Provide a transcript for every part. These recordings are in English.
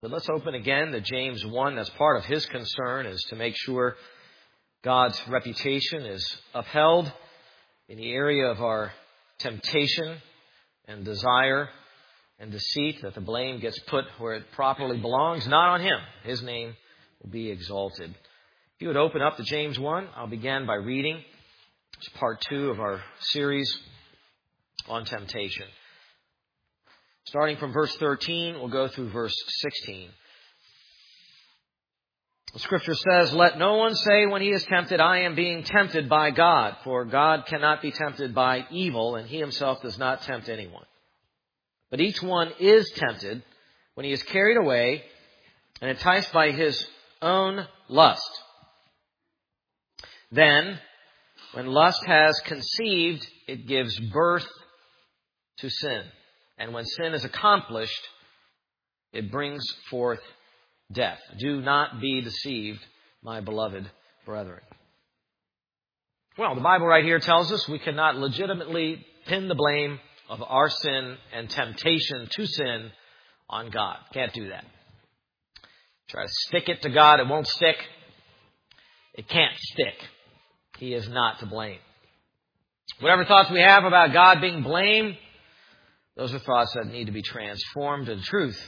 But let's open again to James 1. That's part of his concern, is to make sure God's reputation is upheld in the area of our temptation and desire and deceit, that the blame gets put where it properly belongs, not on him. His name will be exalted. If you would open up to James 1, I'll begin by reading. It's part 2 of our series on temptation. Starting from verse 13, we'll go through verse 16. The Scripture says, "Let no one say when he is tempted, I am being tempted by God. For God cannot be tempted by evil, and he himself does not tempt anyone. But each one is tempted when he is carried away and enticed by his own lust. Then, when lust has conceived, it gives birth to sin. And when sin is accomplished, it brings forth death. Do not be deceived, my beloved brethren." Well, the Bible right here tells us we cannot legitimately pin the blame of our sin and temptation to sin on God. Can't do that. Try to stick it to God, it won't stick. It can't stick. He is not to blame. Whatever thoughts we have about God being blamed, those are thoughts that need to be transformed in truth.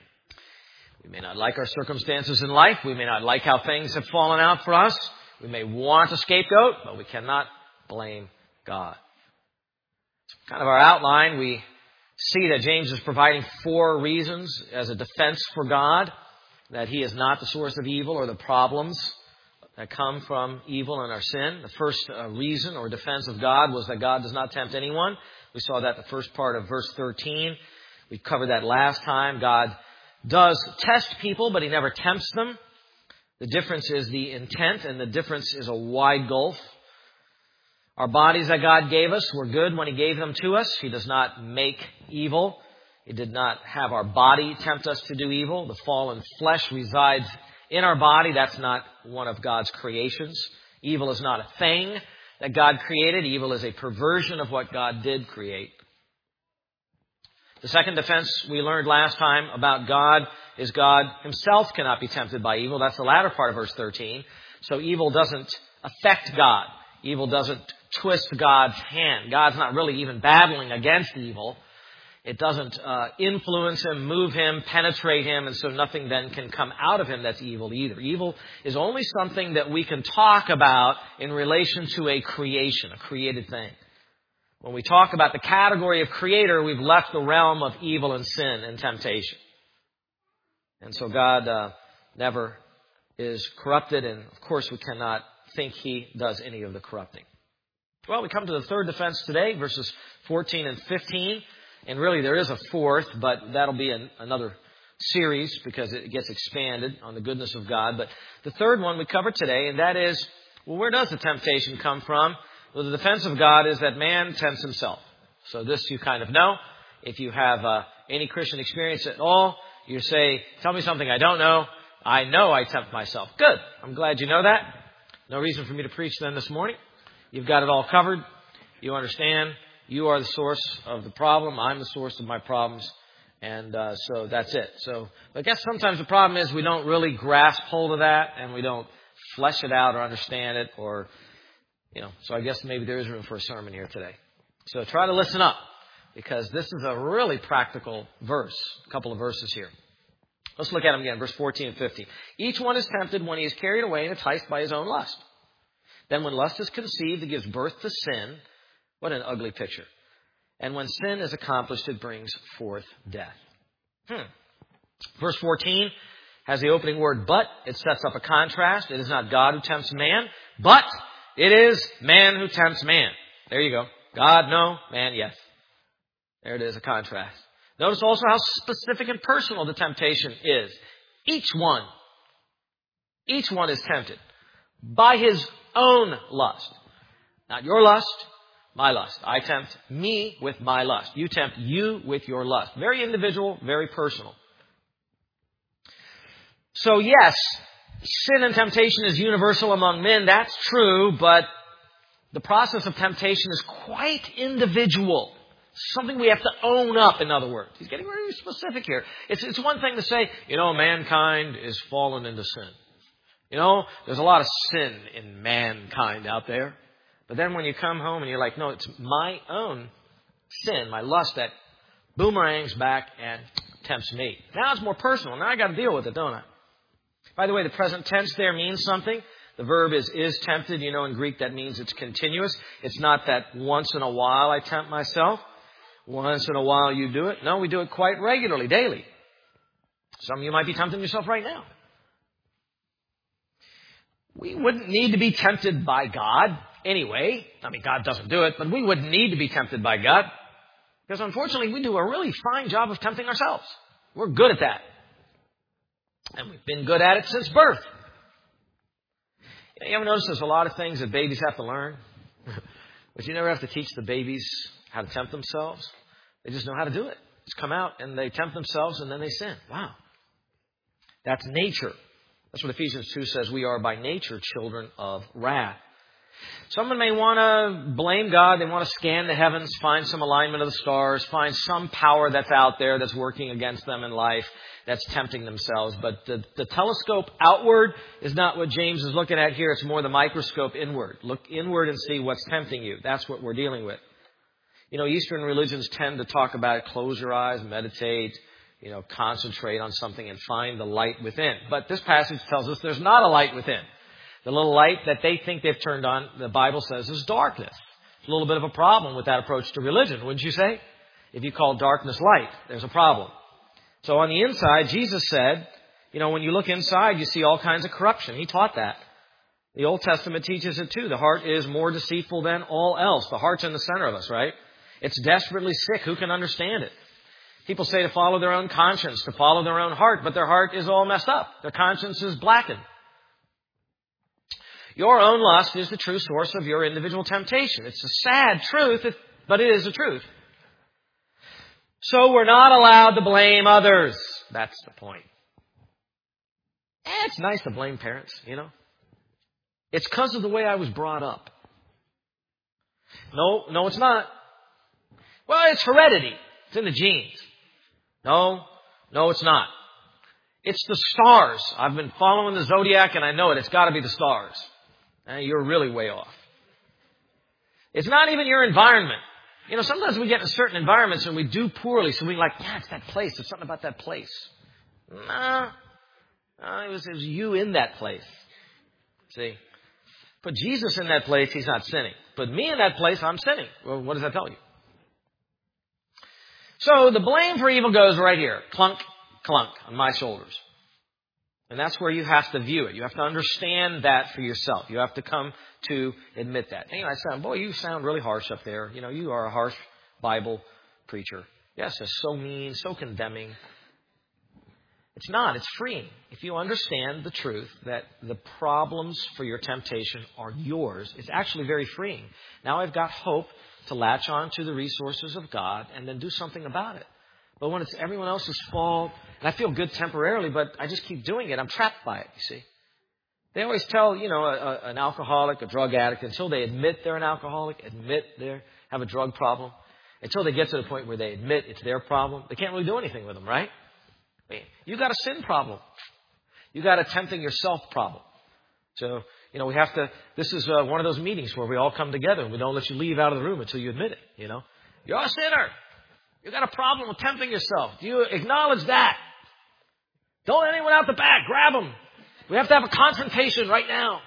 We may not like our circumstances in life. We may not like how things have fallen out for us. We may want a scapegoat, but we cannot blame God. Kind of our outline, we see that James is providing 4 reasons as a defense for God, that he is not the source of evil or the problems that come from evil and our sin. The first reason or defense of God was that God does not tempt anyone. We saw that the first part of verse 13. We covered that last time. God does test people, but he never tempts them. The difference is the intent, and the difference is a wide gulf. Our bodies that God gave us were good when he gave them to us. He does not make evil. He did not have our body tempt us to do evil. The fallen flesh resides in our body. That's not one of God's creations. Evil is not a thing that God created. Evil is a perversion of what God did create. The second defense we learned last time about God is God himself cannot be tempted by evil. That's the latter part of verse 13. So evil doesn't affect God. Evil doesn't twist God's hand. God's not really even battling against evil. It doesn't influence him, move him, penetrate him, and so nothing then can come out of him that's evil either. Evil is only something that we can talk about in relation to a creation, a created thing. When we talk about the category of creator, we've left the realm of evil and sin and temptation. And so God never is corrupted, and of course we cannot think he does any of the corrupting. Well, we come to the third defense today, verses 14 and 15. And really there is a fourth, but that'll be another series because it gets expanded on the goodness of God. But the third one we cover today, and that is, well, where does the temptation come from? Well, the defense of God is that man tempts himself. So this you kind of know. If you have any Christian experience at all, you say, tell me something I don't know. I know I tempt myself. Good. I'm glad you know that. No reason for me to preach then this morning. You've got it all covered. You understand. You are the source of the problem. I'm the source of my problems. And so that's it. So I guess sometimes the problem is we don't really grasp hold of that and we don't flesh it out or understand it or, so I guess maybe there is room for a sermon here today. So try to listen up because this is a really practical verse, a couple of verses here. Let's look at them again, verse 14 and 15. Each one is tempted when he is carried away and enticed by his own lust. Then when lust is conceived, it gives birth to sin. What an ugly picture. And when sin is accomplished, it brings forth death. Verse 14 has the opening word, but. It sets up a contrast. It is not God who tempts man, but it is man who tempts man. There you go. God, no. Man, yes. There it is, a contrast. Notice also how specific and personal the temptation is. Each one is tempted by his own lust. Not your lust, my lust. I tempt me with my lust. You tempt you with your lust. Very individual, very personal. So yes, sin and temptation is universal among men. That's true, but the process of temptation is quite individual. Something we have to own up, in other words. He's getting very specific here. It's one thing to say, mankind is fallen into sin. There's a lot of sin in mankind out there. But then when you come home and you're like, no, it's my own sin, my lust that boomerangs back and tempts me. Now it's more personal. Now I got to deal with it, don't I? By the way, the present tense there means something. The verb is tempted. In Greek that means it's continuous. It's not that once in a while I tempt myself. Once in a while you do it. No, we do it quite regularly, daily. Some of you might be tempting yourself right now. We wouldn't need to be tempted by God anyway. God doesn't do it, but we wouldn't need to be tempted by God. Because unfortunately, we do a really fine job of tempting ourselves. We're good at that. And we've been good at it since birth. You ever notice there's a lot of things that babies have to learn? But you never have to teach the babies how to tempt themselves. They just know how to do it. Just come out and they tempt themselves and then they sin. Wow. That's nature. That's what Ephesians 2 says. We are by nature children of wrath. Someone may want to blame God. They want to scan the heavens, find some alignment of the stars, find some power that's out there that's working against them in life, that's tempting themselves. But the telescope outward is not what James is looking at here. It's more the microscope inward. Look inward and see what's tempting you. That's what we're dealing with. Eastern religions tend to talk about close your eyes, meditate, concentrate on something and find the light within. But this passage tells us there's not a light within. The little light that they think they've turned on, the Bible says, is darkness. It's a little bit of a problem with that approach to religion, wouldn't you say? If you call darkness light, there's a problem. So on the inside, Jesus said, when you look inside, you see all kinds of corruption. He taught that. The Old Testament teaches it too. The heart is more deceitful than all else. The heart's in the center of us, right? It's desperately sick. Who can understand it? People say to follow their own conscience, to follow their own heart, but their heart is all messed up. Their conscience is blackened. Your own lust is the true source of your individual temptation. It's a sad truth, but it is a truth. So we're not allowed to blame others. That's the point. It's nice to blame parents, It's because of the way I was brought up. No, it's not. Well, it's heredity. It's in the genes. No, it's not. It's the stars. I've been following the zodiac and I know it. It's got to be the stars. You're really way off. It's not even your environment. Sometimes we get in certain environments and we do poorly, so we're like, it's that place. There's something about that place. Nah. It was you in that place. See? Put Jesus in that place, he's not sinning. Put me in that place, I'm sinning. Well, what does that tell you? So the blame for evil goes right here. Clunk, clunk on my shoulders. And that's where you have to view it. You have to understand that for yourself. You have to come to admit that. You sound really harsh up there. You are a harsh Bible preacher. Yes, it's so mean, so condemning. It's not. It's freeing. If you understand the truth that the problems for your temptation are yours, it's actually very freeing. Now I've got hope to latch on to the resources of God and then do something about it. But when it's everyone else's fault, and I feel good temporarily, but I just keep doing it, I'm trapped by it, you see. They always tell, an alcoholic, a drug addict, until they admit they're an alcoholic, admit they have a drug problem, until they get to the point where they admit it's their problem, they can't really do anything with them, right? You got a sin problem. You got a tempting yourself problem. So, we have to, this is one of those meetings where we all come together and we don't let you leave out of the room until you admit it, You're a sinner. You got a problem with tempting yourself. Do you acknowledge that? Don't let anyone out the back. Grab them. We have to have a confrontation right now.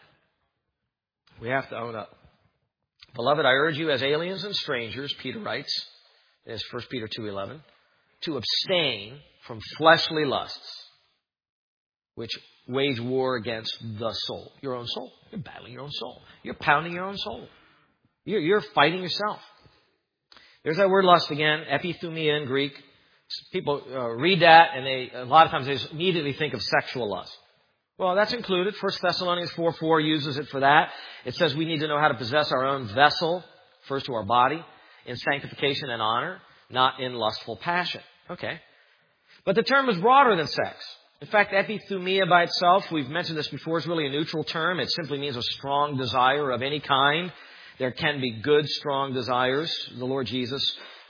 We have to own up. Beloved, I urge you as aliens and strangers, Peter writes, in 1 Peter 2:11, to abstain from fleshly lusts, which wage war against the soul. Your own soul. You're battling your own soul. You're pounding your own soul. You're fighting yourself. There's that word lust again, epithumia in Greek. People read that and a lot of times they just immediately think of sexual lust. Well, that's included. 1 Thessalonians 4:4 uses it for that. It says we need to know how to possess our own vessel, first to our body, in sanctification and honor, not in lustful passion. Okay. But the term is broader than sex. In fact, epithumia by itself, we've mentioned this before, is really a neutral term. It simply means a strong desire of any kind. There can be good, strong desires. The Lord Jesus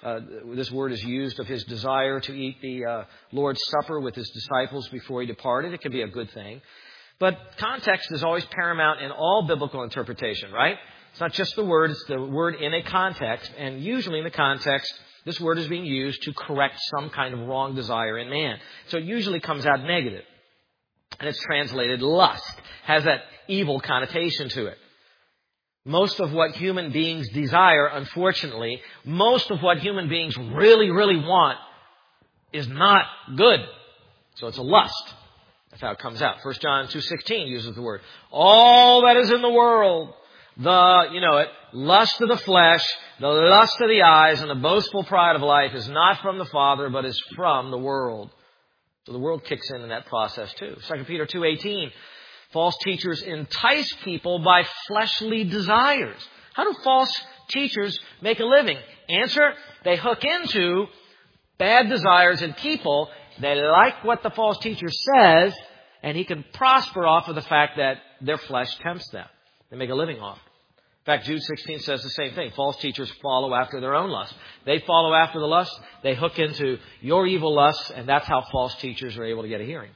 this word is used of his desire to eat the Lord's Supper with his disciples before he departed. It can be a good thing. But context is always paramount in all biblical interpretation, right? It's not just the word, it's the word in a context. And usually in the context, this word is being used to correct some kind of wrong desire in man. So it usually comes out negative. And it's translated lust. Has that evil connotation to it. Most of what human beings desire, unfortunately, most of what human beings really, really want is not good. So it's a lust. That's how it comes out. 1 John 2:16 uses the word. All that is in the world, lust of the flesh, the lust of the eyes, and the boastful pride of life is not from the Father, but is from the world. So the world kicks in that process too. 2 Peter 2:18, false teachers entice people by fleshly desires. How do false teachers make a living? Answer, they hook into bad desires in people. They like what the false teacher says, and he can prosper off of the fact that their flesh tempts them. They make a living off it. In fact, Jude 16 says the same thing. False teachers follow after their own lust. They follow after the lust. They hook into your evil lusts, and that's how false teachers are able to get a hearing.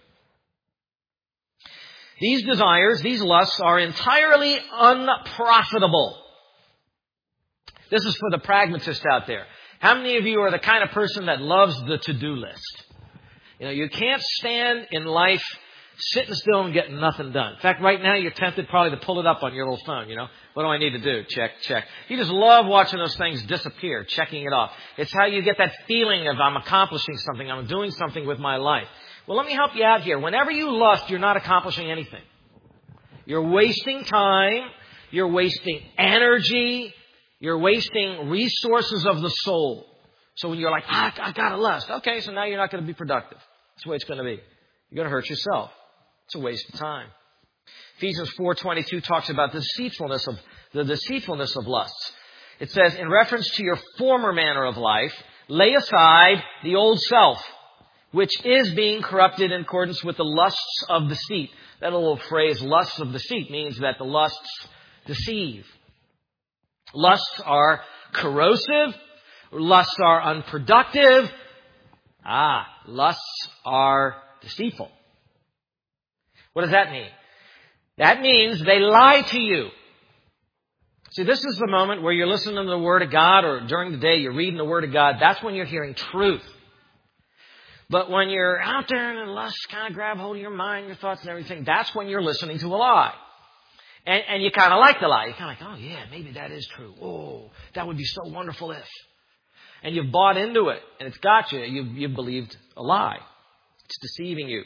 These desires, these lusts, are entirely unprofitable. This is for the pragmatist out there. How many of you are the kind of person that loves the to-do list? You can't stand in life sitting still and getting nothing done. In fact, right now you're tempted probably to pull it up on your little phone, What do I need to do? Check. You just love watching those things disappear, checking it off. It's how you get that feeling of I'm accomplishing something, I'm doing something with my life. Well, let me help you out here. Whenever you lust, you're not accomplishing anything. You're wasting time. You're wasting energy. You're wasting resources of the soul. So when you're like, I gotta lust. Okay, so now you're not going to be productive. That's the way it's going to be. You're going to hurt yourself. It's a waste of time. Ephesians 4:22 talks about the deceitfulness of lusts. It says, in reference to your former manner of life, lay aside the old self, which is being corrupted in accordance with the lusts of deceit. That little phrase, lusts of deceit, means that the lusts deceive. Lusts are corrosive. Lusts are unproductive. Lusts are deceitful. What does that mean? That means they lie to you. See, this is the moment where you're listening to the Word of God, or during the day you're reading the Word of God. That's when you're hearing truth. But when you're out there and the lust kind of grab hold of your mind, your thoughts and everything, that's when you're listening to a lie. And you kind of like the lie. You're kind of like, oh yeah, maybe that is true. Oh, that would be so wonderful if. And you've bought into it, and it's got you. You've believed a lie. It's deceiving you.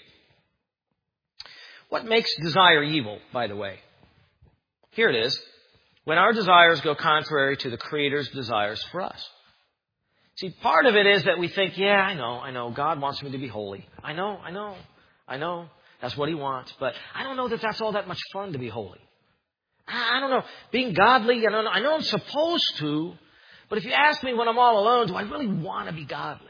What makes desire evil, by the way? Here it is. When our desires go contrary to the Creator's desires for us. See, part of it is that we think, yeah, I know. God wants me to be holy. I know. That's what He wants. But I don't know that that's all that much fun to be holy. I don't know. Being godly, I know I'm supposed to. But if you ask me when I'm all alone, do I really want to be godly?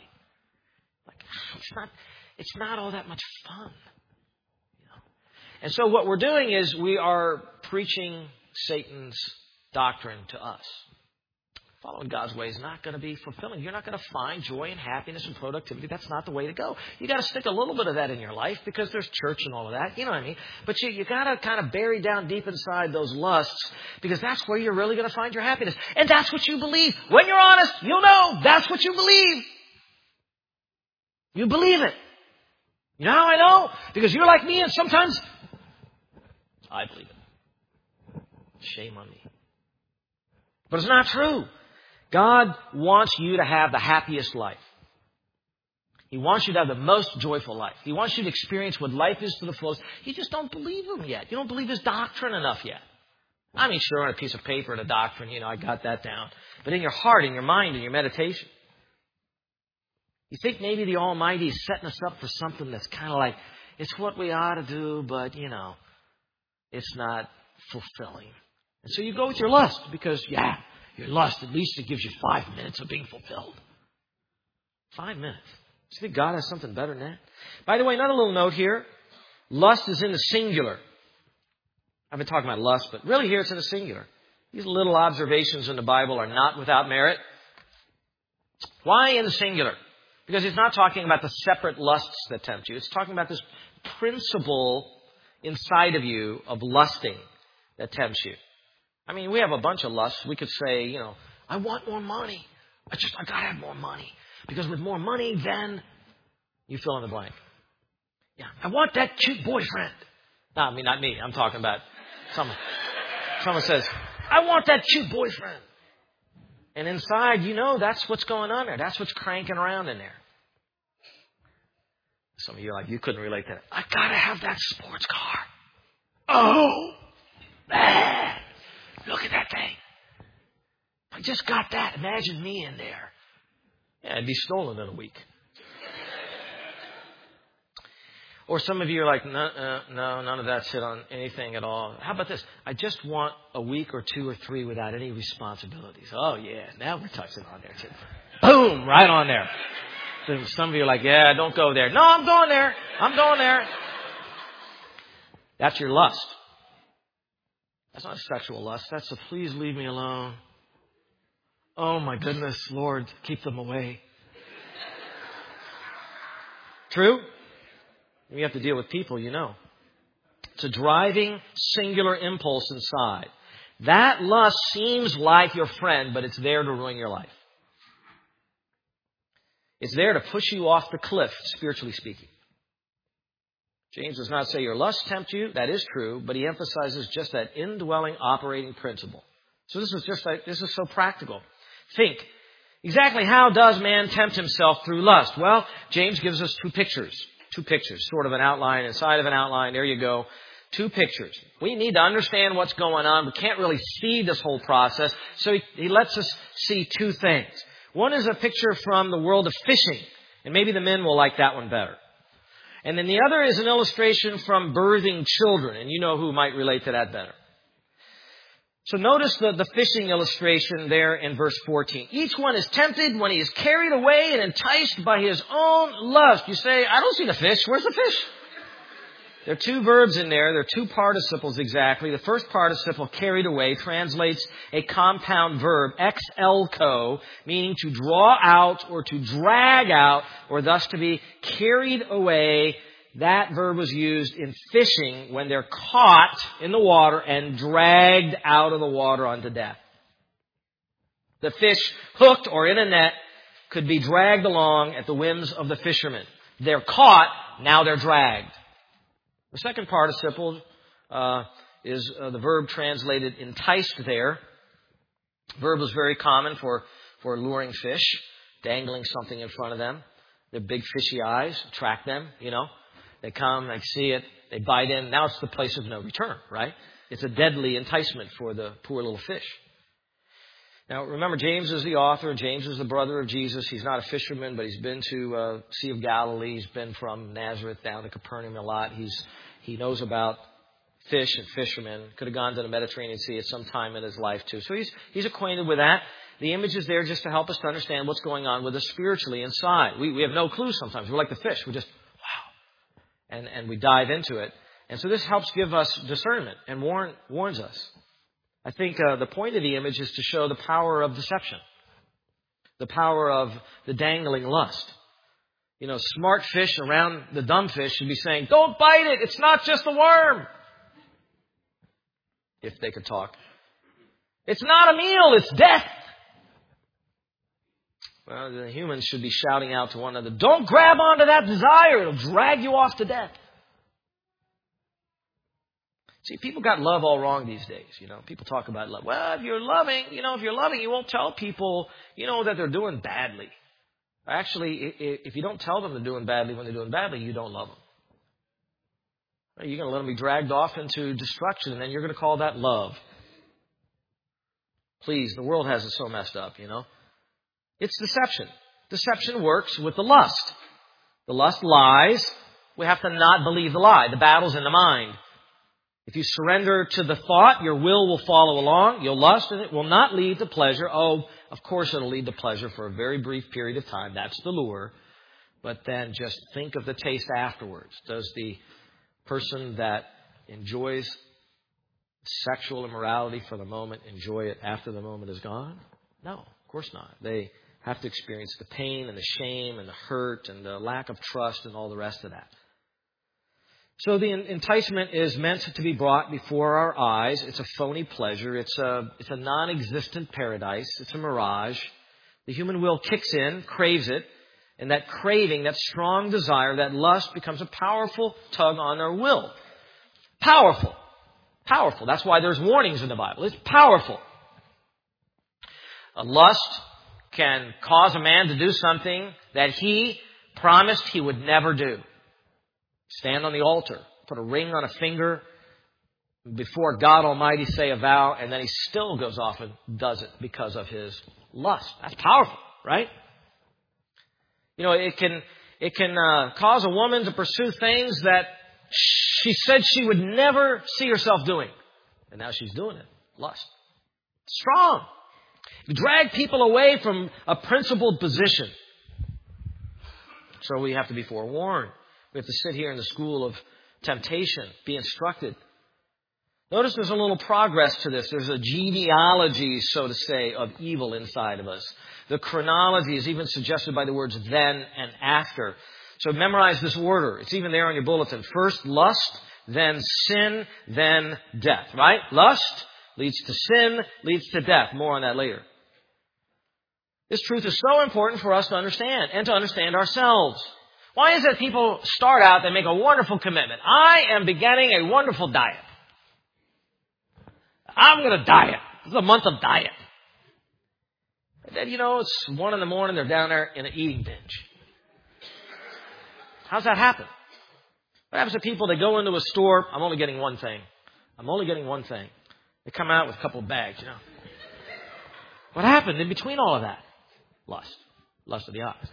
It's not all that much fun. And so what we're doing is we are preaching Satan's doctrine to us. Following God's way is not going to be fulfilling. You're not going to find joy and happiness and productivity. That's not the way to go. You got to stick a little bit of that in your life because there's church and all of that. You know what I mean? But you got to kind of bury down deep inside those lusts because that's where you're really going to find your happiness. And that's what you believe. When you're honest, you'll know that's what you believe. You believe it. You know how I know? Because you're like me and sometimes I believe it. Shame on me. But it's not true. God wants you to have the happiest life. He wants you to have the most joyful life. He wants you to experience what life is to the fullest. You just don't believe Him yet. You don't believe His doctrine enough yet. I mean, sure, on a piece of paper, the doctrine, I got that down. But in your heart, in your mind, in your meditation, you think maybe the Almighty is setting us up for something that's kind of like, it's what we ought to do, but, it's not fulfilling. And so you go with your lust because, your lust, at least it gives you 5 minutes of being fulfilled. 5 minutes. Do you think God has something better than that? By the way, another little note here. Lust is in the singular. I've been talking about lust, but really here it's in the singular. These little observations in the Bible are not without merit. Why in the singular? Because he's not talking about the separate lusts that tempt you. It's talking about this principle inside of you of lusting that tempts you. I mean, we have a bunch of lusts. We could say, I want more money. I got to have more money. Because with more money, then you fill in the blank. Yeah, I want that cute boyfriend. No, I mean, not me. I'm talking about someone. Someone says, I want that cute boyfriend. And inside, that's what's going on there. That's what's cranking around in there. Some of you are like, you couldn't relate to that. I got to have that sports car. Oh, man. Look at that thing. I just got that. Imagine me in there. Yeah, it'd be stolen in a week. Or some of you are like, no, none of that's hit on anything at all. How about this? I just want a week or 2 or 3 without any responsibilities. Oh, yeah. Now we're touching on there, too. Boom! Right on there. So some of you are like, yeah, don't go there. No, I'm going there. I'm going there. That's your lust. That's not sexual lust. That's a please leave me alone. Oh, my goodness, Lord, keep them away. True? You have to deal with people, It's a driving, singular impulse inside. That lust seems like your friend, but it's there to ruin your life. It's there to push you off the cliff, spiritually speaking. James does not say your lust tempt you. That is true, but he emphasizes just that indwelling operating principle. So this is so practical. Think, exactly how does man tempt himself through lust? Well, James gives us 2 pictures. 2 pictures, sort of an outline inside of an outline. There you go. 2 pictures. We need to understand what's going on. We can't really see this whole process. So he lets us see 2 things. One is a picture from the world of fishing. And maybe the men will like that one better. And then the other is an illustration from birthing children. And you know who might relate to that better. So notice the fishing illustration there in verse 14. Each one is tempted when he is carried away and enticed by his own lust. You say, I don't see the fish. Where's the fish? There are 2 verbs in there. There are 2 participles exactly. The first participle, carried away, translates a compound verb, exelko, meaning to draw out or to drag out, or thus to be carried away. That verb was used in fishing when they're caught in the water and dragged out of the water unto death. The fish, hooked or in a net, could be dragged along at the whims of the fishermen. They're caught, now they're dragged. The second participle is the verb translated enticed there. The verb was very common for luring fish, dangling something in front of them. Their big fishy eyes attract them, They come, they see it, they bite in. Now it's the place of no return, right? It's a deadly enticement for the poor little fish. Now, remember, James is the author. James is the brother of Jesus. He's not a fisherman, but he's been to Sea of Galilee. He's been from Nazareth down to Capernaum a lot. He knows about fish and fishermen. Could have gone to the Mediterranean Sea at some time in his life, too. So he's acquainted with that. The image is there just to help us to understand what's going on with us spiritually inside. We have no clue sometimes. We're like the fish. We just, wow. And we dive into it. And so this helps give us discernment and warns us. I think the point of the image is to show the power of deception. The power of the dangling lust. Smart fish around the dumb fish should be saying, don't bite it. It's not just a worm. If they could talk. It's not a meal. It's death. Well, the humans should be shouting out to one another, don't grab onto that desire. It'll drag you off to death. See, people got love all wrong these days. People talk about love. Well, if you're loving, you won't tell people, that they're doing badly. Actually, if you don't tell them they're doing badly when they're doing badly, you don't love them. You're going to let them be dragged off into destruction, and then you're going to call that love. Please, the world has it so messed up, It's deception. Deception works with the lust. The lust lies. We have to not believe the lie. The battle's in the mind. If you surrender to the thought, your will follow along. You'll lust and it will not lead to pleasure. Oh, of course it'll lead to pleasure for a very brief period of time. That's the lure. But then just think of the taste afterwards. Does the person that enjoys sexual immorality for the moment enjoy it after the moment is gone? No, of course not. They have to experience the pain and the shame and the hurt and the lack of trust and all the rest of that. So the enticement is meant to be brought before our eyes. It's a phony pleasure. It's a non-existent paradise. It's a mirage. The human will kicks in, craves it, and that craving, that strong desire, that lust becomes a powerful tug on our will. Powerful. Powerful. That's why there's warnings in the Bible. It's powerful. A lust can cause a man to do something that he promised he would never do. Stand on the altar, put a ring on a finger, before God Almighty say a vow, and then he still goes off and does it because of his lust. That's powerful, right? You know, it can cause a woman to pursue things that she said she would never see herself doing. And now she's doing it. Lust. Strong. Drag people away from a principled position. So we have to be forewarned. We have to sit here in the school of temptation, be instructed. Notice there's a little progress to this. There's a genealogy, so to say, of evil inside of us. The chronology is even suggested by the words then and after. So memorize this order. It's even there on your bulletin. First lust, then sin, then death. Right? Lust leads to sin, leads to death. More on that later. This truth is so important for us to understand and to understand ourselves. Why is it people start out, they make a wonderful commitment? I am beginning a wonderful diet. I'm going to diet. This is a month of diet. And then, it's 1 a.m, they're down there in an eating binge. How's that happen? What happens to people that go into a store, I'm only getting one thing. I'm only getting one thing. They come out with a couple of bags, What happened in between all of that? Lust. Lust of the eyes.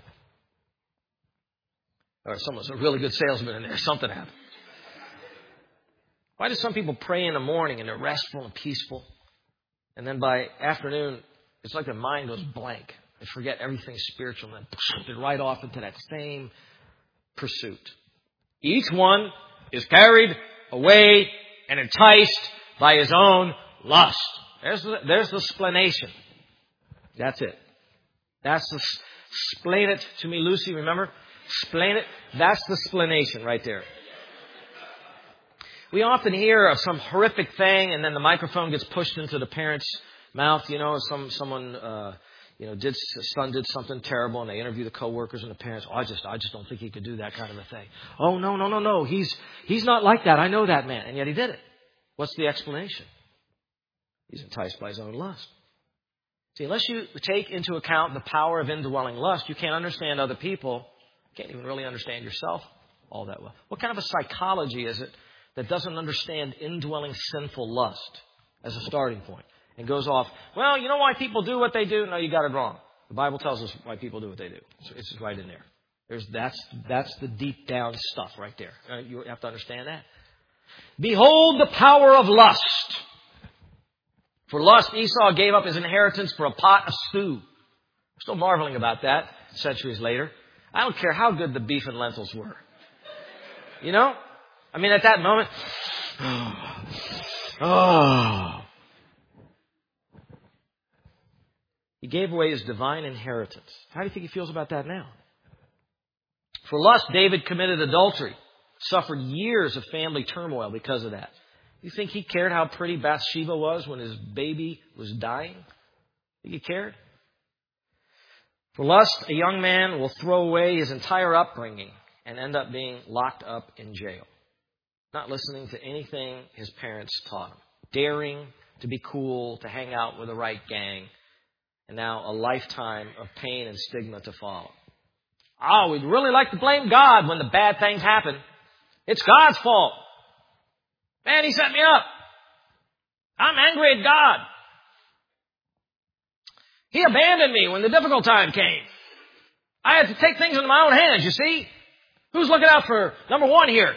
Or someone's a really good salesman in there. Something happened. Why do some people pray in the morning and they're restful and peaceful? And then by afternoon, it's like their mind goes blank. They forget everything spiritual and then they're right off into that same pursuit. Each one is carried away and enticed by his own lust. There's the explanation. That's it. That's the explain it to me, Lucy, remember? Explain it. That's the explanation right there. We often hear of some horrific thing and then the microphone gets pushed into the parent's mouth. Someone son did something terrible and they interview the coworkers and the parents. I just don't think he could do that kind of a thing. Oh, no. He's not like that. I know that man. And yet he did it. What's the explanation? He's enticed by his own lust. See, unless you take into account the power of indwelling lust, you can't understand other people. You can't even really understand yourself all that well. What kind of a psychology is it that doesn't understand indwelling sinful lust as a starting point and goes off, well, you know why people do what they do? No, you got it wrong. The Bible tells us why people do what they do. So it's right in there. That's the deep down stuff right there. You have to understand that. Behold the power of lust. For lust, Esau gave up his inheritance for a pot of stew. Still marveling about that centuries later. I don't care how good the beef and lentils were. At that moment, he gave away his divine inheritance. How do you think he feels about that now? For lust, David committed adultery, suffered years of family turmoil because of that. You think he cared how pretty Bathsheba was when his baby was dying? Think he cared? For lust, a young man will throw away his entire upbringing and end up being locked up in jail. Not listening to anything his parents taught him. Daring to be cool, to hang out with the right gang. And now a lifetime of pain and stigma to follow. Oh, we'd really like to blame God when the bad things happen. It's God's fault. Man, he set me up. I'm angry at God. He abandoned me when the difficult time came. I had to take things into my own hands, you see. Who's looking out for number one here?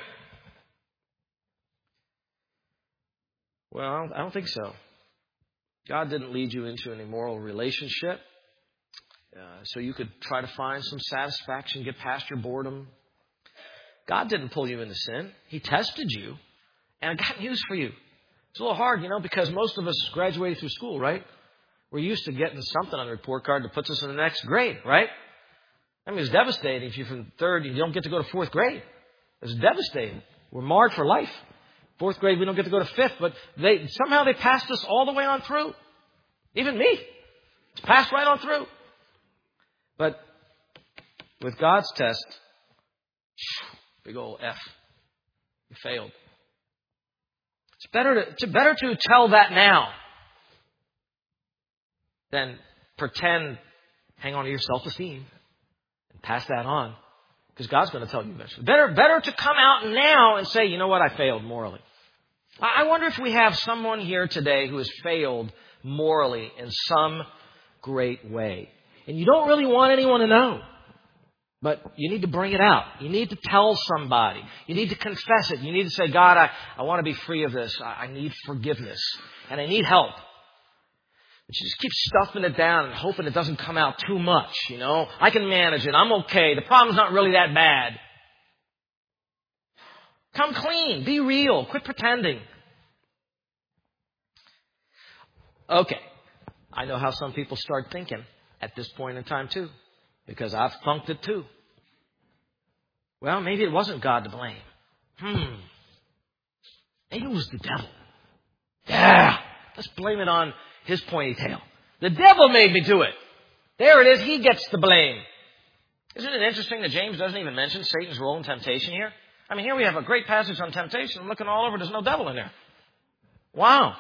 Well, I don't think so. God didn't lead you into an immoral relationship so you could try to find some satisfaction, get past your boredom. God didn't pull you into sin. He tested you. And I got news for you. It's a little hard, because most of us graduated through school, right? We're used to getting something on the report card that puts us in the next grade, right? I mean, it's devastating if you're from third and you don't get to go to fourth grade. It's devastating. We're marred for life. Fourth grade, we don't get to go to fifth, but somehow they passed us all the way on through. Even me. It's passed right on through. But with God's test, big old F. You failed. It's better to tell that now than pretend, hang on to your self-esteem and pass that on. Because God's going to tell you eventually. Better to come out now and say, you know what, I failed morally. I wonder if we have someone here today who has failed morally in some great way. And you don't really want anyone to know. But you need to bring it out. You need to tell somebody. You need to confess it. You need to say, God, I want to be free of this. I need forgiveness. And I need help. But you just keep stuffing it down and hoping it doesn't come out too much, you know. I can manage it. I'm okay. The problem's not really that bad. Come clean. Be real. Quit pretending. Okay. I know how some people start thinking at this point in time too. Because I've funked it too. Well, maybe it wasn't God to blame. Maybe it was the devil. Yeah. Let's blame it on his pointy tail. The devil made me do it. There it is. He gets the blame. Isn't it interesting that James doesn't even mention Satan's role in temptation here? I mean, here we have a great passage on temptation. I'm looking all over. There's no devil in there. Wow.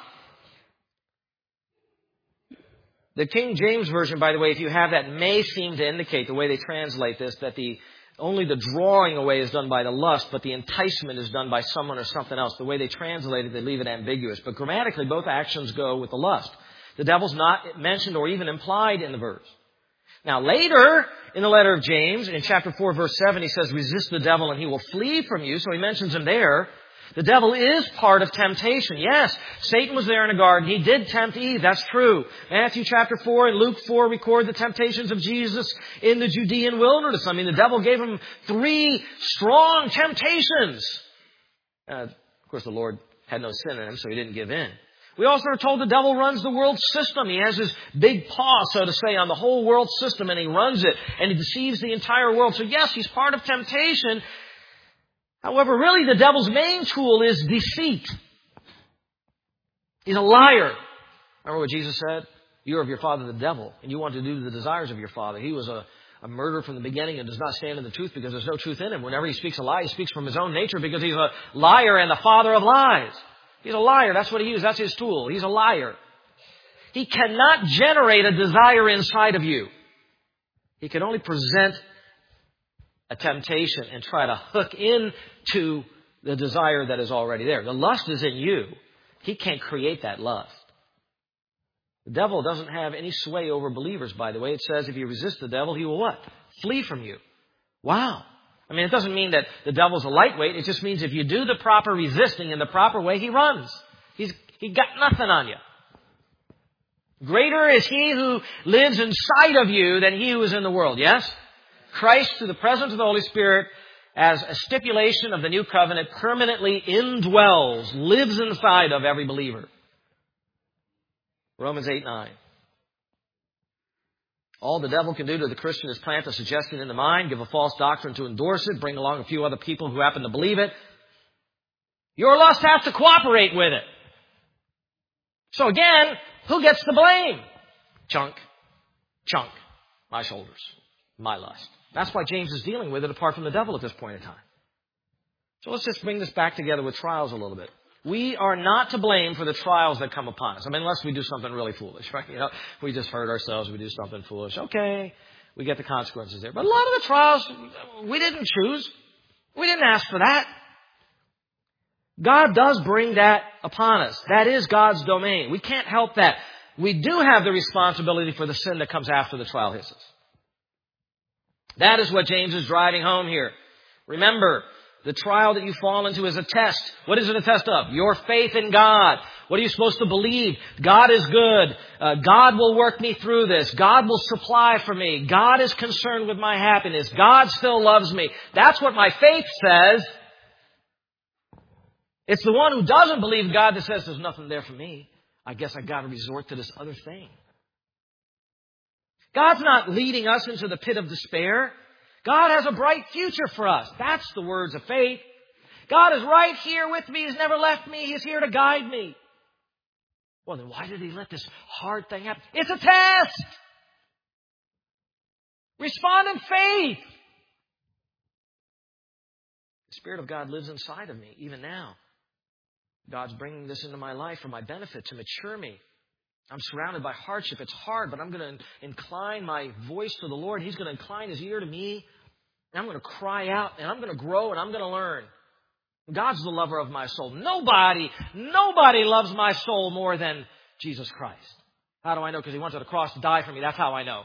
The King James Version, by the way, if you have that, may seem to indicate the way they translate this, that only the drawing away is done by the lust, but the enticement is done by someone or something else. The way they translate it, they leave it ambiguous. But grammatically, both actions go with the lust. The devil's not mentioned or even implied in the verse. Now, later in the letter of James, in chapter 4, verse 7, he says, resist the devil and he will flee from you. So he mentions him there. The devil is part of temptation. Yes, Satan was there in the garden. He did tempt Eve. That's true. Matthew chapter 4 and Luke 4 record the temptations of Jesus in the Judean wilderness. I mean, the devil gave him 3 strong temptations. Of course, the Lord had no sin in him, so he didn't give in. We also are told the devil runs the world system. He has his big paw, so to say, on the whole world system, and he runs it, and he deceives the entire world. So yes, he's part of temptation. However, really the devil's main tool is deceit. He's a liar. Remember what Jesus said? You are of your father the devil, and you want to do the desires of your father. He was a murderer from the beginning and does not stand in the truth because there's no truth in him. Whenever he speaks a lie, he speaks from his own nature because he's a liar and the father of lies. He's a liar. That's what he is. That's his tool. He's a liar. He cannot generate a desire inside of you. He can only present a temptation and try to hook into the desire that is already there. The lust is in you. He can't create that lust. The devil doesn't have any sway over believers, by the way. It says if you resist the devil, he will what? Flee from you. Wow. I mean, it doesn't mean that the devil's a lightweight. It just means if you do the proper resisting in the proper way, he runs. He got nothing on you. Greater is he who lives inside of you than he who is in the world. Yes? Christ, through the presence of the Holy Spirit, as a stipulation of the new covenant, permanently indwells, lives inside of every believer. Romans 8:9. All the devil can do to the Christian is plant a suggestion in the mind, give a false doctrine to endorse it, bring along a few other people who happen to believe it. Your lust has to cooperate with it. So again, who gets the blame? Chunk. My shoulders. My lust. That's why James is dealing with it apart from the devil at this point in time. So let's just bring this back together with trials a little bit. We are not to blame for the trials that come upon us. I mean, unless we do something really foolish, right? You know, we just hurt ourselves, we do something foolish. Okay, we get the consequences there. But a lot of the trials, we didn't choose. We didn't ask for that. God does bring that upon us. That is God's domain. We can't help that. We do have the responsibility for the sin that comes after the trial hits us. That is what James is driving home here. Remember, the trial that you fall into is a test. What is it a test of? Your faith in God. What are you supposed to believe? God is good. God will work me through this. God will supply for me. God is concerned with my happiness. God still loves me. That's what my faith says. It's the one who doesn't believe God that says there's nothing there for me. I guess I got to resort to this other thing. God's not leading us into the pit of despair. God has a bright future for us. That's the words of faith. God is right here with me. He's never left me. He's here to guide me. Well, then why did He let this hard thing happen? It's a test. Respond in faith. The Spirit of God lives inside of me, even now. God's bringing this into my life for my benefit, to mature me. I'm surrounded by hardship. It's hard, but I'm going to incline my voice to the Lord. He's going to incline His ear to me. And I'm going to cry out, and I'm going to grow, and I'm going to learn. God's the lover of my soul. Nobody loves my soul more than Jesus Christ. How do I know? Because He went to the cross to die for me. That's how I know.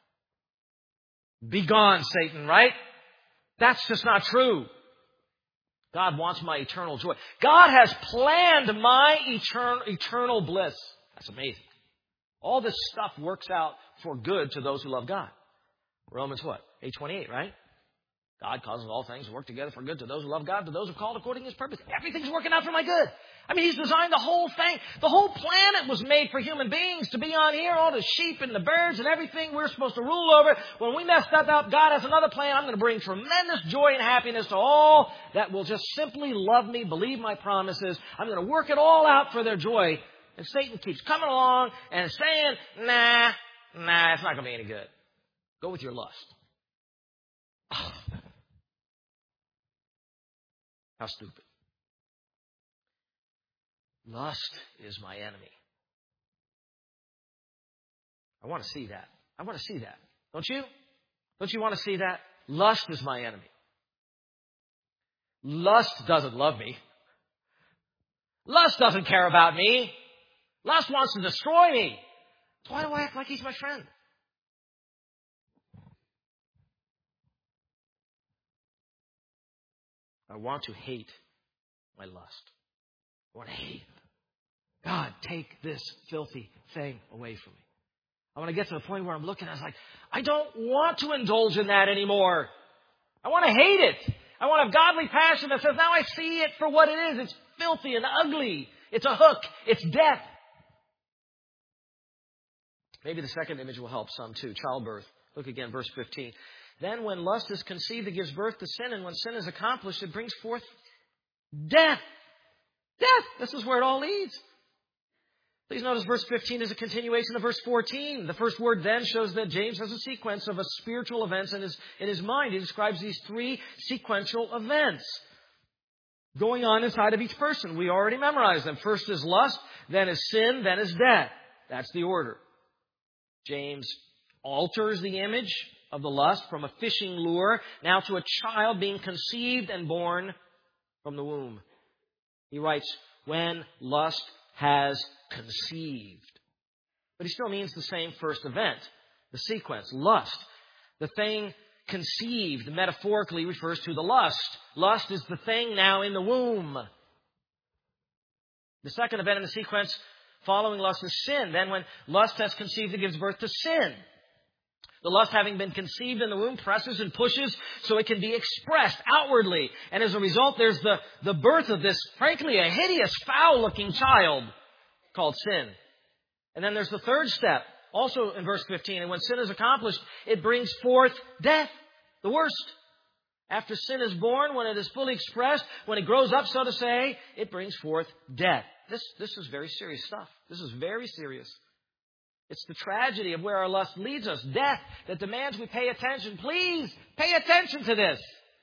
Be gone, Satan, right? That's just not true. God wants my eternal joy. God has planned my eternal bliss. That's amazing. All this stuff works out for good to those who love God. Romans what? 8:28, right? God causes all things to work together for good to those who love God, to those who are called according to His purpose. Everything's working out for my good. I mean, He's designed the whole thing. The whole planet was made for human beings to be on here. All the sheep and the birds and everything we're supposed to rule over. When we mess that up, God has another plan. I'm going to bring tremendous joy and happiness to all that will just simply love me, believe my promises. I'm going to work it all out for their joy. And Satan keeps coming along and saying, nah, it's not going to be any good. Go with your lust. Oh. How stupid. Lust is my enemy. I want to see that. I want to see that. Don't you? Don't you want to see that? Lust is my enemy. Lust doesn't love me. Lust doesn't care about me. Lust wants to destroy me. So why do I act like he's my friend? I want to hate my lust. I want to hate. God, take this filthy thing away from me. I want to get to the point where I'm looking, I was like, I don't want to indulge in that anymore. I want to hate it. I want a godly passion that says, now I see it for what it is. It's filthy and ugly. It's a hook. It's death. Maybe the second image will help some too. Childbirth. Look again, verse 15. Then when lust is conceived, it gives birth to sin. And when sin is accomplished, it brings forth death. Death. This is where it all leads. Please notice verse 15 is a continuation of verse 14. The first word then shows that James has a sequence of spiritual events in his mind. He describes these three sequential events going on inside of each person. We already memorized them. First is lust, then is sin, then is death. That's the order. James alters the image of the lust from a fishing lure now to a child being conceived and born from the womb. He writes, when lust has conceived. But he still means the same first event, the sequence, lust. The thing conceived metaphorically refers to the lust. Lust is the thing now in the womb. The second event in the sequence following lust is sin. Then when lust has conceived, it gives birth to sin. The lust, having been conceived in the womb, presses and pushes so it can be expressed outwardly. And as a result, there's the birth of this, frankly, a hideous, foul-looking child called sin. And then there's the third step, also in verse 15. And when sin is accomplished, it brings forth death, the worst. After sin is born, when it is fully expressed, when it grows up, so to say, it brings forth death. This is very serious stuff. This is very serious. It's the tragedy of where our lust leads us. Death that demands we pay attention. Please pay attention to this.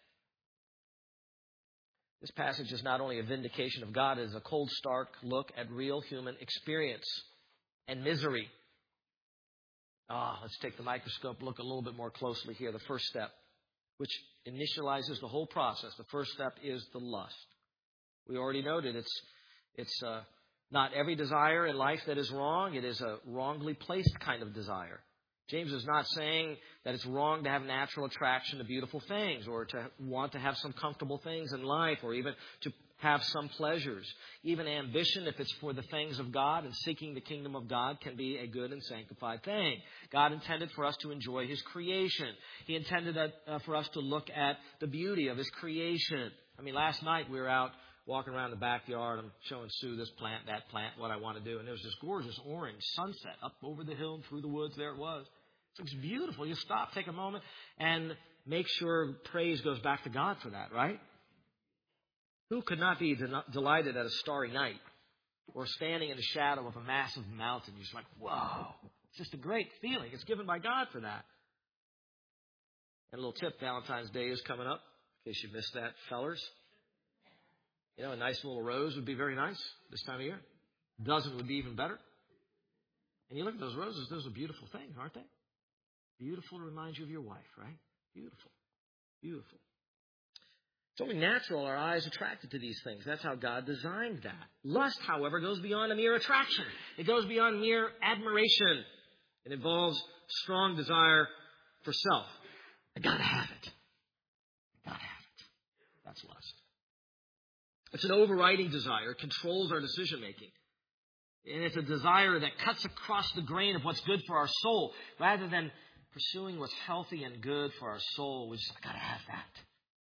This passage is not only a vindication of God, it is a cold, stark look at real human experience and misery. Let's take the microscope, look a little bit more closely here. The first step, which initializes the whole process. The first step is the lust. We already noted it's not every desire in life that is wrong. It is a wrongly placed kind of desire. James is not saying that it's wrong to have natural attraction to beautiful things or to want to have some comfortable things in life or even to have some pleasures. Even ambition, if it's for the things of God and seeking the kingdom of God, can be a good and sanctified thing. God intended for us to enjoy His creation. He intended for us to look at the beauty of His creation. I mean, last night we were out walking around the backyard. I'm showing Sue this plant, that plant, what I want to do. And there was this gorgeous orange sunset up over the hill and through the woods. There it was. It's beautiful. You stop, take a moment, and make sure praise goes back to God for that, right? Who could not be delighted at a starry night or standing in the shadow of a massive mountain? You're just like, whoa. It's just a great feeling. It's given by God for that. And a little tip, Valentine's Day is coming up, in case you missed that, fellers. You know, a nice little rose would be very nice this time of year. A dozen would be even better. And you look at those roses, those are beautiful things, aren't they? Beautiful to remind you of your wife, right? Beautiful. Beautiful. It's only natural our eyes attracted to these things. That's how God designed that. Lust, however, goes beyond a mere attraction. It goes beyond mere admiration. It involves strong desire for self. I gotta have it. I gotta have it. That's lust. It's an overriding desire. It controls our decision making. And it's a desire that cuts across the grain of what's good for our soul. Rather than pursuing what's healthy and good for our soul, we just, I gotta have that.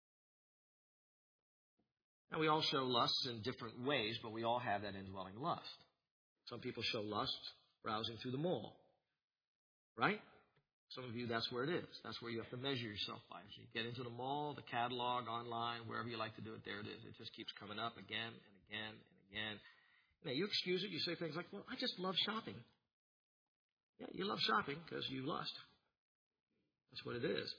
Now, we all show lusts in different ways, but we all have that indwelling lust. Some people show lust browsing through the mall, right? Some of you, that's where it is. That's where you have to measure yourself by. So you get into the mall, the catalog, online, wherever you like to do it, there it is. It just keeps coming up again and again and again. Now, you excuse it. You say things like, well, I just love shopping. Yeah, you love shopping because you lust. That's what it is.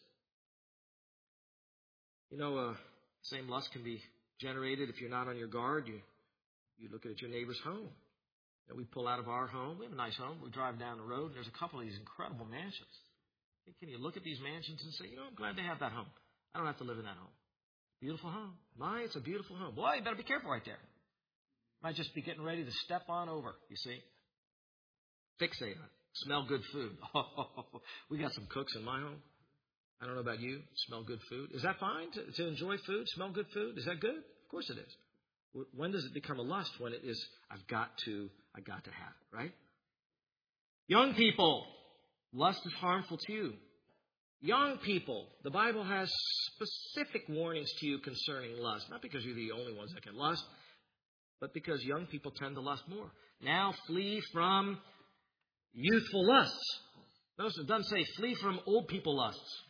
You know, same lust can be generated if you're not on your guard. You look at your neighbor's home. You know, we pull out of our home. We have a nice home. We drive down the road, and there's a couple of these incredible mansions. Can you look at these mansions and say, you know, I'm glad they have that home. I don't have to live in that home. Beautiful home. My, it's a beautiful home. Boy, you better be careful right there. Might just be getting ready to step on over, you see. Fixate on it. Smell good food. We got some cooks in my home. I don't know about you. Smell good food. Is that fine to enjoy food? Smell good food? Is that good? Of course it is. When does it become a lust? When it is, I got to have it, right? Young people, lust is harmful to you. Young people, the Bible has specific warnings to you concerning lust. Not because you're the only ones that can lust, but because young people tend to lust more. Now flee from youthful lusts. Notice it doesn't say flee from old people lusts.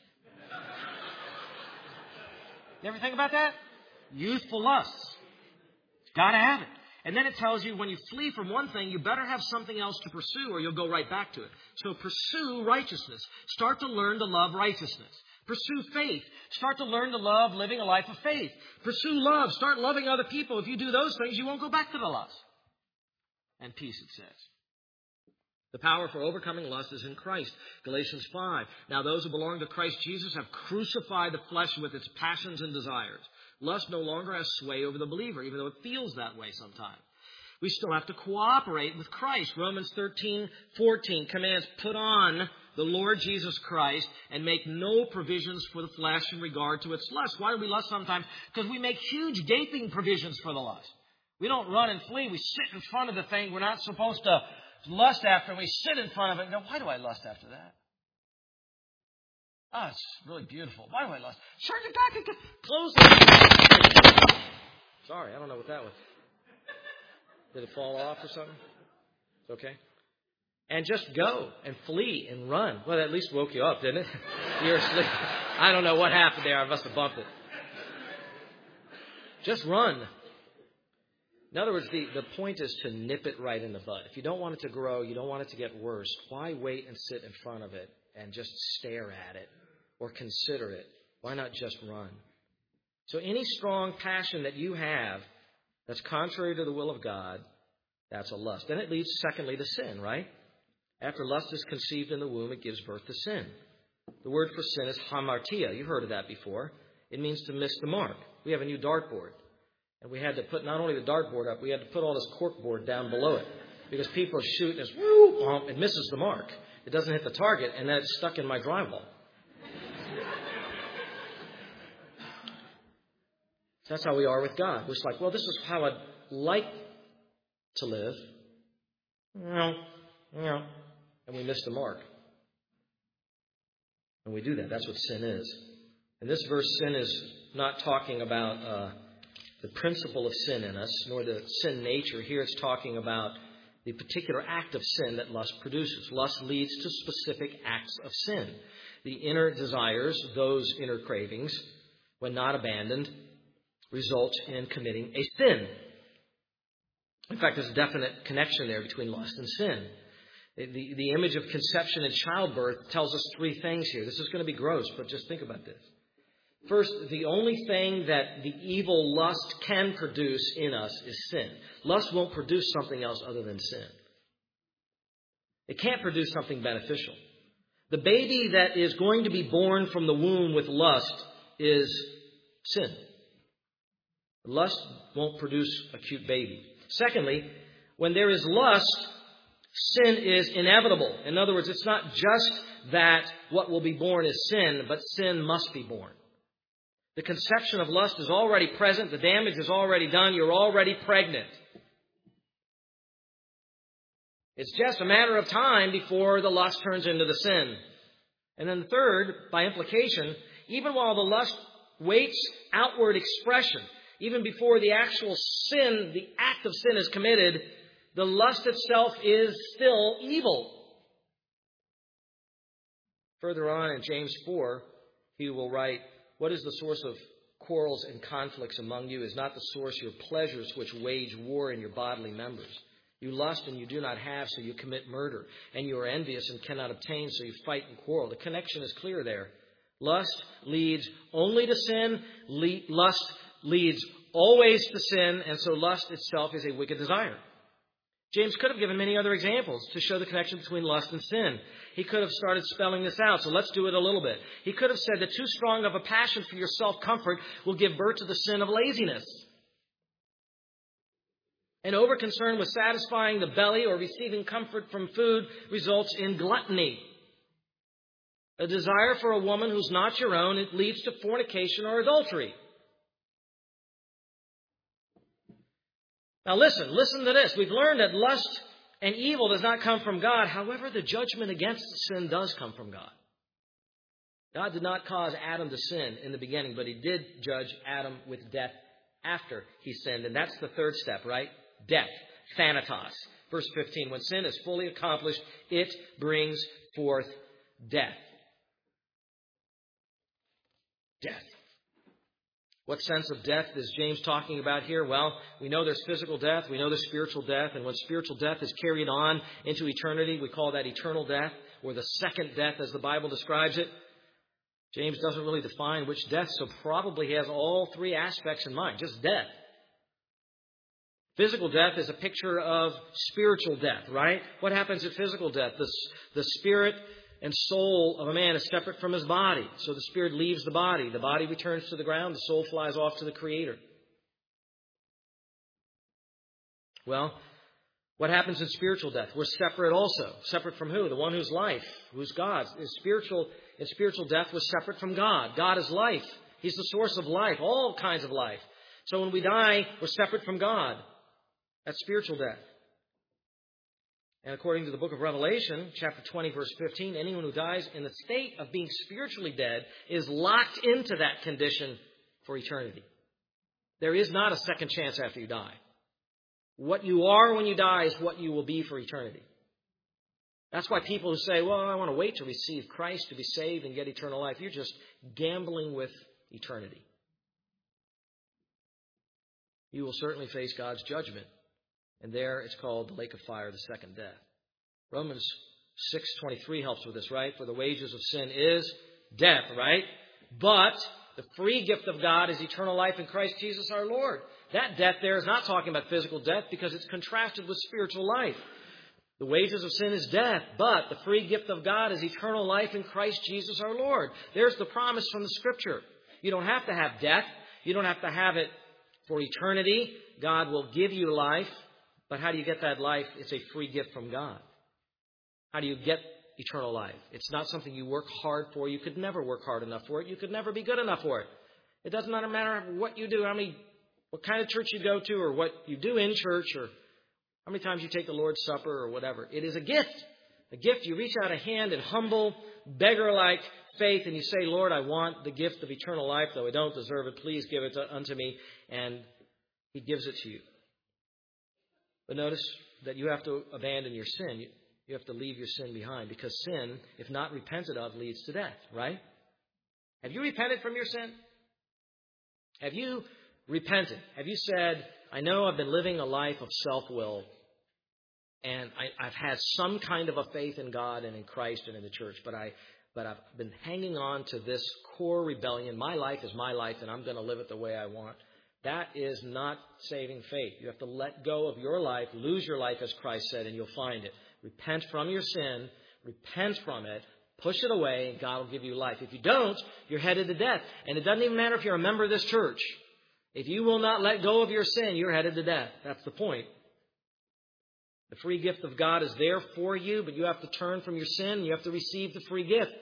You ever think about that? Youthful lusts. Gotta have it. And then it tells you when you flee from one thing, you better have something else to pursue or you'll go right back to it. So pursue righteousness. Start to learn to love righteousness. Pursue faith. Start to learn to love living a life of faith. Pursue love. Start loving other people. If you do those things, you won't go back to the lust. And peace, it says. The power for overcoming lust is in Christ. Galatians 5. Now those who belong to Christ Jesus have crucified the flesh with its passions and desires. Lust no longer has sway over the believer, even though it feels that way sometimes. We still have to cooperate with Christ. Romans 13:14 commands, put on the Lord Jesus Christ and make no provisions for the flesh in regard to its lust. Why do we lust sometimes? Because we make huge gaping provisions for the lust. We don't run and flee. We sit in front of the thing we're not supposed to lust after. We sit in front of it and go, why do I lust after that? Oh, it's really beautiful. Why do I lust? Sure, you got to close it. Sorry, I don't know what that was. Did it fall off or something? It's okay. And just go and flee and run. Well, that at least woke you up, didn't it? You're asleep. I don't know what happened there. I must have bumped it. Just run. In other words, the point is to nip it right in the bud. If you don't want it to grow, you don't want it to get worse, why wait and sit in front of it and just stare at it or consider it? Why not just run? So any strong passion that you have that's contrary to the will of God, that's a lust. Then it leads, secondly, to sin, right? After lust is conceived in the womb, it gives birth to sin. The word for sin is hamartia. You've heard of that before. It means to miss the mark. We have a new dartboard. And we had to put not only the dartboard up, we had to put all this corkboard down below it. Because people are shooting this, whoo, it misses the mark. It doesn't hit the target, and then it's stuck in my drywall. So that's how we are with God. We're just like, well, this is how I'd like to live. No. And we miss the mark. And we do that. That's what sin is. In this verse, sin is not talking about the principle of sin in us, nor the sin nature. Here it's talking about the particular act of sin that lust produces. Lust leads to specific acts of sin. The inner desires, those inner cravings, when not abandoned, result in committing a sin. In fact, there's a definite connection there between lust and sin. The image of conception and childbirth tells us three things here. This is going to be gross, but just think about this. First, the only thing that the evil lust can produce in us is sin. Lust won't produce something else other than sin. It can't produce something beneficial. The baby that is going to be born from the womb with lust is sin. Lust won't produce a cute baby. Secondly, when there is lust, sin is inevitable. In other words, it's not just that what will be born is sin, but sin must be born. The conception of lust is already present. The damage is already done. You're already pregnant. It's just a matter of time before the lust turns into the sin. And then third, by implication, even while the lust waits outward expression, even before the actual sin, the act of sin is committed, the lust itself is still evil. Further on in James 4, he will write, "What is the source of quarrels and conflicts among you? Is not the source your pleasures which wage war in your bodily members? You lust and you do not have, so you commit murder. And you are envious and cannot obtain, so you fight and quarrel." The connection is clear there. Lust leads only to sin. Lust leads always to sin. And so lust itself is a wicked desire. James could have given many other examples to show the connection between lust and sin. He could have started spelling this out, so let's do it a little bit. He could have said that too strong of a passion for your self-comfort will give birth to the sin of laziness. An over-concern with satisfying the belly or receiving comfort from food results in gluttony. A desire for a woman who's not your own, it leads to fornication or adultery. Now listen to this. We've learned that lust and evil does not come from God. However, the judgment against sin does come from God. God did not cause Adam to sin in the beginning, but he did judge Adam with death after he sinned. And that's the third step, right? Death. Thanatos. Verse 15. When sin is fully accomplished, it brings forth death. Death. What sense of death is James talking about here? Well, we know there's physical death. We know there's spiritual death. And when spiritual death is carried on into eternity, we call that eternal death, or the second death as the Bible describes it. James doesn't really define which death, so probably he has all three aspects in mind, just death. Physical death is a picture of spiritual death, right? What happens at physical death? The spirit and soul of a man is separate from his body. So the spirit leaves the body. The body returns to the ground. The soul flies off to the Creator. Well, what happens in spiritual death? We're separate also. Separate from who? The one who's life, who's God. In spiritual death, we're separate from God. God is life. He's the source of life, all kinds of life. So when we die, we're separate from God. That's spiritual death. And according to the book of Revelation, chapter 20, verse 15, anyone who dies in the state of being spiritually dead is locked into that condition for eternity. There is not a second chance after you die. What you are when you die is what you will be for eternity. That's why people who say, well, I want to wait to receive Christ to be saved and get eternal life, you're just gambling with eternity. You will certainly face God's judgment. And there it's called the lake of fire, the second death. Romans 6:23 helps with this, right? For the wages of sin is death, right? But the free gift of God is eternal life in Christ Jesus our Lord. That death there is not talking about physical death because it's contrasted with spiritual life. The wages of sin is death, but the free gift of God is eternal life in Christ Jesus our Lord. There's the promise from the Scripture. You don't have to have death. You don't have to have it for eternity. God will give you life. But how do you get that life? It's a free gift from God. How do you get eternal life? It's not something you work hard for. You could never work hard enough for it. You could never be good enough for it. It doesn't matter what you do, what kind of church you go to, or what you do in church, or how many times you take the Lord's Supper, or whatever. It is a gift. A gift. You reach out a hand in humble, beggar-like faith, and you say, Lord, I want the gift of eternal life, though I don't deserve it. Please give it unto me. And He gives it to you. But notice that you have to abandon your sin. You have to leave your sin behind, because sin, if not repented of, leads to death, right? Have you repented from your sin? Have you repented? Have you said, I know I've been living a life of self-will, and I've had some kind of a faith in God and in Christ and in the church, but I've been hanging on to this core rebellion. My life is my life, and I'm going to live it the way I want. That is not saving faith. You have to let go of your life, lose your life, as Christ said, and you'll find it. Repent from your sin, repent from it, push it away, and God will give you life. If you don't, you're headed to death. And it doesn't even matter if you're a member of this church. If you will not let go of your sin, you're headed to death. That's the point. The free gift of God is there for you, but you have to turn from your sin. You have to receive the free gift.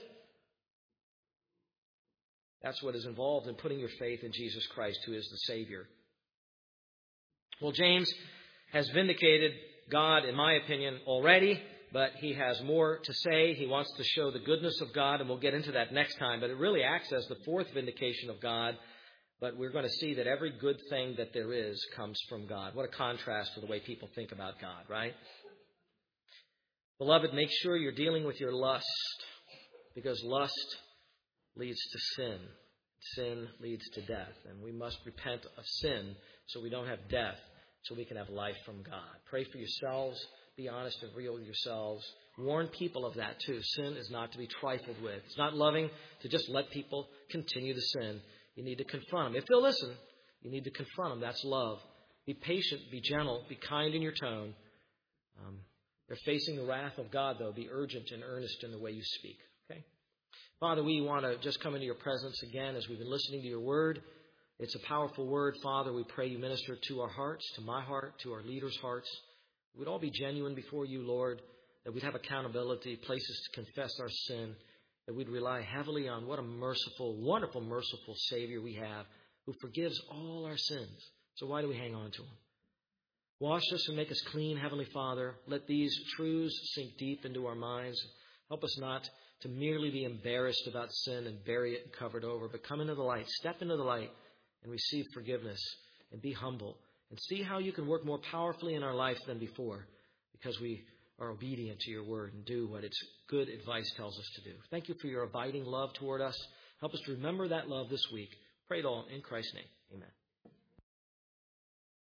That's what is involved in putting your faith in Jesus Christ, who is the Savior. Well, James has vindicated God, in my opinion, already, but he has more to say. He wants to show the goodness of God, and we'll get into that next time. But it really acts as the fourth vindication of God. But we're going to see that every good thing that there is comes from God. What a contrast to the way people think about God, right? Beloved, make sure you're dealing with your lust, because lust leads to sin. Sin leads to death. And we must repent of sin so we don't have death, so we can have life from God. Pray for yourselves. Be honest and real with yourselves. Warn people of that too. Sin is not to be trifled with. It's not loving to just let people continue to sin. You need to confront them. If they'll listen, you need to confront them. That's love. Be patient. Be gentle. Be kind in your tone. They're facing the wrath of God, though. Be urgent and earnest in the way you speak. Okay? Father, we want to just come into your presence again as we've been listening to your word. It's a powerful word, Father. We pray you minister to our hearts, to my heart, to our leaders' hearts. We'd all be genuine before you, Lord, that we'd have accountability, places to confess our sin, that we'd rely heavily on what a merciful, wonderful, merciful Savior we have who forgives all our sins. So why do we hang on to him? Wash us and make us clean, Heavenly Father. Let these truths sink deep into our minds. Help us not to merely be embarrassed about sin and bury it and cover it over, but come into the light, step into the light, and receive forgiveness, and be humble, and see how you can work more powerfully in our life than before, because we are obedient to your word and do what its good advice tells us to do. Thank you for your abiding love toward us. Help us to remember that love this week. Pray it all in Christ's name. Amen.